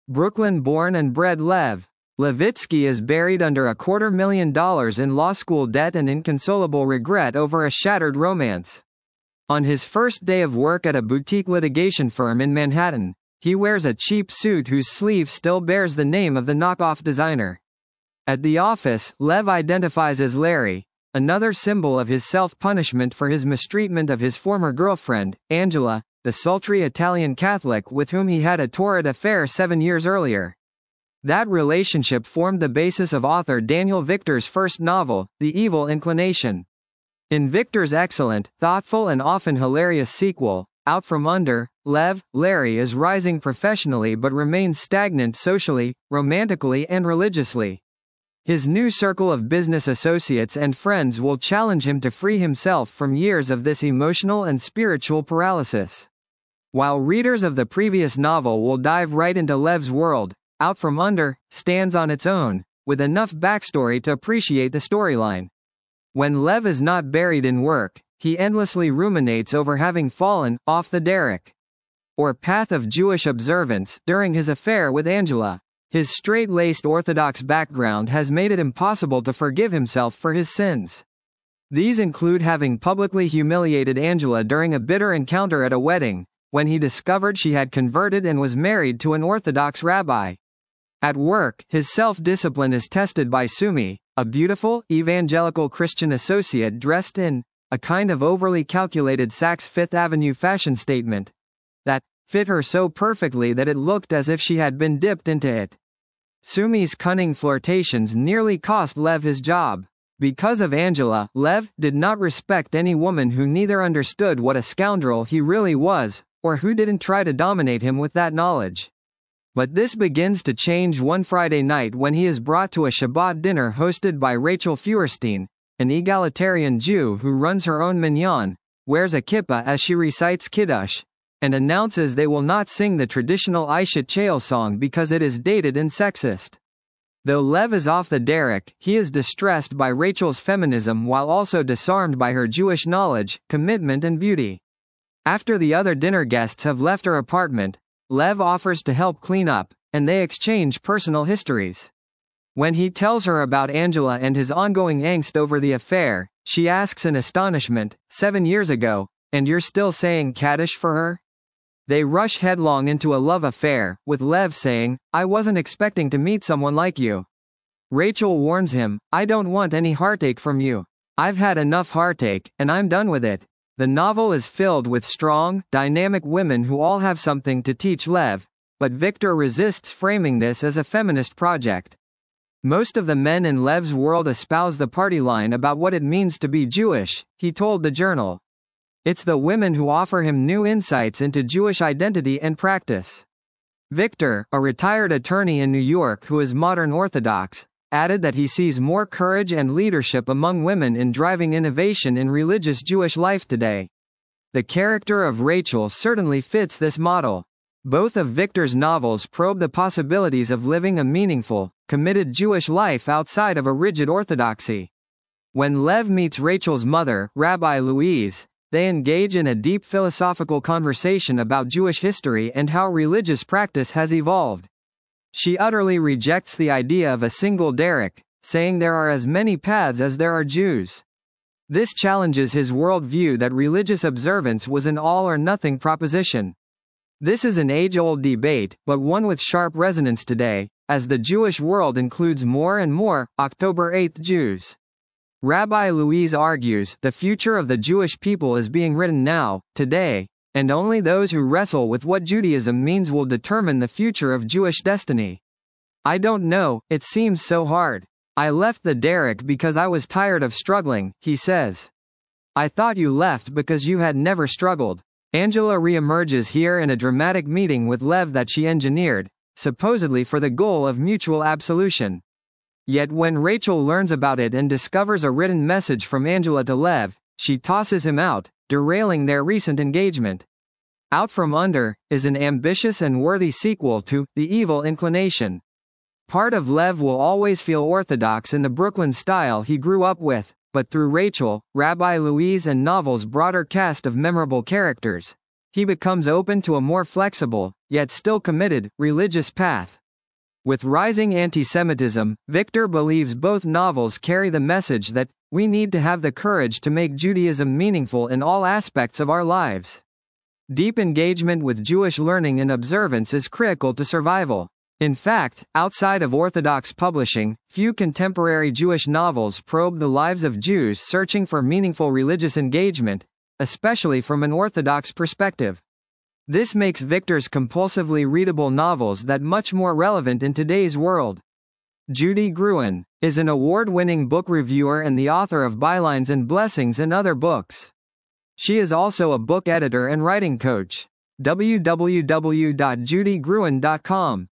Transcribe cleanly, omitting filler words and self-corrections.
Brooklyn-born and bred Lev Levitsky is buried under $250,000 in law school debt and inconsolable regret over a shattered romance. On his first day of work at a boutique litigation firm in Manhattan, he wears a cheap suit whose sleeve still bears the name of the knockoff designer. At the office, Lev identifies as Larry, another symbol of his self-punishment for his mistreatment of his former girlfriend, Angela, the sultry Italian Catholic with whom he had a torrid affair 7 years earlier. That relationship formed the basis of author Daniel Victor's first novel, The Evil Inclination. In Victor's excellent, thoughtful and often hilarious sequel, Out From Under, Larry is rising professionally but remains stagnant socially, romantically and religiously. His new circle of business associates and friends will challenge him to free himself from years of this emotional and spiritual paralysis. While readers of the previous novel will dive right into Lev's world, Out From Under stands on its own, with enough backstory to appreciate the storyline. When Lev is not buried in work, he endlessly ruminates over having fallen off the derrick, or path of Jewish observance, during his affair with Angela. His straight-laced Orthodox background has made it impossible to forgive himself for his sins. These include having publicly humiliated Angela during a bitter encounter at a wedding, when he discovered she had converted and was married to an Orthodox rabbi. At work, his self-discipline is tested by Sumi, a beautiful, evangelical Christian associate dressed in a kind of overly calculated Saks Fifth Avenue fashion statement that fit her so perfectly that it looked as if she had been dipped into it. Sumi's cunning flirtations nearly cost Lev his job. Because of Angela, Lev did not respect any woman who neither understood what a scoundrel he really was, or who didn't try to dominate him with that knowledge. But this begins to change one Friday night when he is brought to a Shabbat dinner hosted by Rachel Feuerstein, an egalitarian Jew who runs her own minyan, wears a kippah as she recites Kiddush, and announces they will not sing the traditional Aisha Chayil song because it is dated and sexist. Though Lev is off the derrick, he is distressed by Rachel's feminism while also disarmed by her Jewish knowledge, commitment and beauty. After the other dinner guests have left her apartment, Lev offers to help clean up, and they exchange personal histories. When he tells her about Angela and his ongoing angst over the affair, she asks in astonishment, 7 years ago, and you're still saying Kaddish for her? They rush headlong into a love affair, with Lev saying, I wasn't expecting to meet someone like you. Rachel warns him, I don't want any heartache from you. I've had enough heartache, and I'm done with it. The novel is filled with strong, dynamic women who all have something to teach Lev, but Victor resists framing this as a feminist project. Most of the men in Lev's world espouse the party line about what it means to be Jewish, he told the Journal. It's the women who offer him new insights into Jewish identity and practice. Victor, a retired attorney in New York who is modern Orthodox, added that he sees more courage and leadership among women in driving innovation in religious Jewish life today. The character of Rachel certainly fits this model. Both of Victor's novels probe the possibilities of living a meaningful, committed Jewish life outside of a rigid orthodoxy. When Lev meets Rachel's mother, Rabbi Louise, they engage in a deep philosophical conversation about Jewish history and how religious practice has evolved. She utterly rejects the idea of a single derrick, saying there are as many paths as there are Jews. This challenges his worldview that religious observance was an all-or-nothing proposition. This is an age-old debate, but one with sharp resonance today, as the Jewish world includes more and more October 8th Jews. Rabbi Louise argues, the future of the Jewish people is being written now, today, and only those who wrestle with what Judaism means will determine the future of Jewish destiny. I don't know, it seems so hard. I left the derrick because I was tired of struggling, he says. I thought you left because you had never struggled. Angela reemerges here in a dramatic meeting with Lev that she engineered, supposedly for the goal of mutual absolution. Yet when Rachel learns about it and discovers a written message from Angela to Lev, she tosses him out, derailing their recent engagement. Out From Under is an ambitious and worthy sequel to The Evil Inclination. Part of Lev will always feel orthodox in the Brooklyn style he grew up with, but through Rachel, Rabbi Louise and novel's broader cast of memorable characters, he becomes open to a more flexible, yet still committed, religious path. With rising anti-Semitism, Victor believes both novels carry the message that we need to have the courage to make Judaism meaningful in all aspects of our lives. Deep engagement with Jewish learning and observance is critical to survival. In fact, outside of Orthodox publishing, few contemporary Jewish novels probe the lives of Jews searching for meaningful religious engagement, especially from an Orthodox perspective. This makes Victor's compulsively readable novels that much more relevant in today's world. Judy Gruen is an award-winning book reviewer and the author of Bylines and Blessings and other books. She is also a book editor and writing coach. www.judygruen.com